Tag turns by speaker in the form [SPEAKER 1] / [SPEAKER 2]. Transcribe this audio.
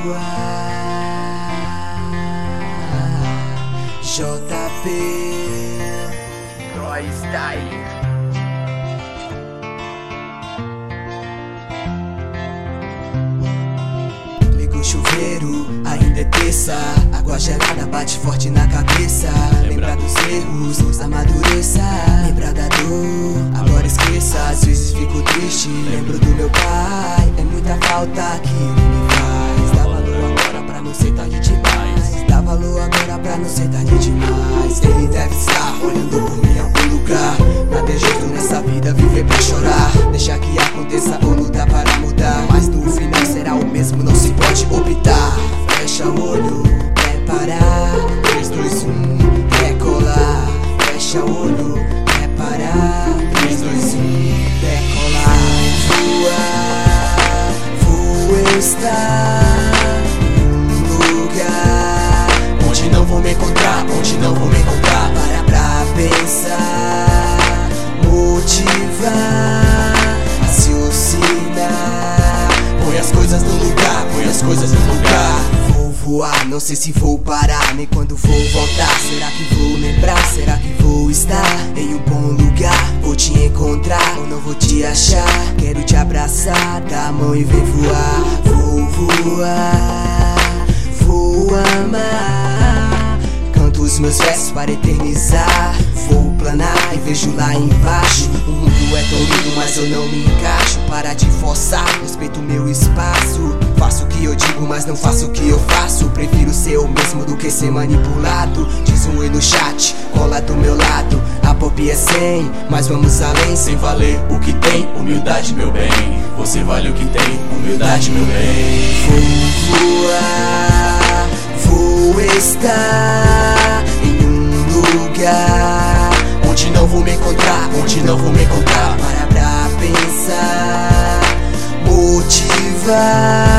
[SPEAKER 1] JP Croy Style. Liga o chuveiro, ainda é terça. Água gelada bate forte na cabeça. Lembra dos erros, nos amadureça. Lembra da dor, agora esqueça. Às vezes fico triste, lembro do meu pai. É muita falta que ele me faz. Dá valor agora pra não ser tarde demais. Dá valor agora pra não ser tarde demais. Ele deve estar olhando por mim em algum lugar. Nada é justo nessa vida, viver pra chorar. Deixar que aconteça ou lutar para mudar. Mas no final será o mesmo, não se pode optar. Fecha o olho, preparar. 3, 2, 1, decolar. Fecha o olho, preparar. 3, 2, 1, decolar. Voar, vou estar num lugar onde não vou me encontrar, onde não vou me encontrar. Para pra pensar, motivar, raciocinar. Põe as coisas no lugar, põe as coisas no lugar. Vou voar, não sei se vou parar, nem quando vou voltar. Será que vou lembrar? Será que vou estar em um bom lugar? Vou te encontrar ou não vou te achar? Quero te abraçar, dar a mão e vem voar. Vou voar, vou amar. Canto os meus versos para eternizar. Vou planar e vejo lá embaixo. O mundo é tão lindo, mas eu não me encaixo. Para de forçar, respeito o meu espaço. Faço o que eu digo, mas não faço o que eu faço. Prefiro ser eu mesmo do que ser manipulado. Diz um oi no chat, cola do meu lado. A pop é 100, mas vamos além. Sem valer o que tem, humildade meu bem. Você vale o que tem, humildade meu bem. Vou voar, vou estar em um lugar onde não vou me encontrar, onde não vou me encontrar. Para pra pensar, motivar,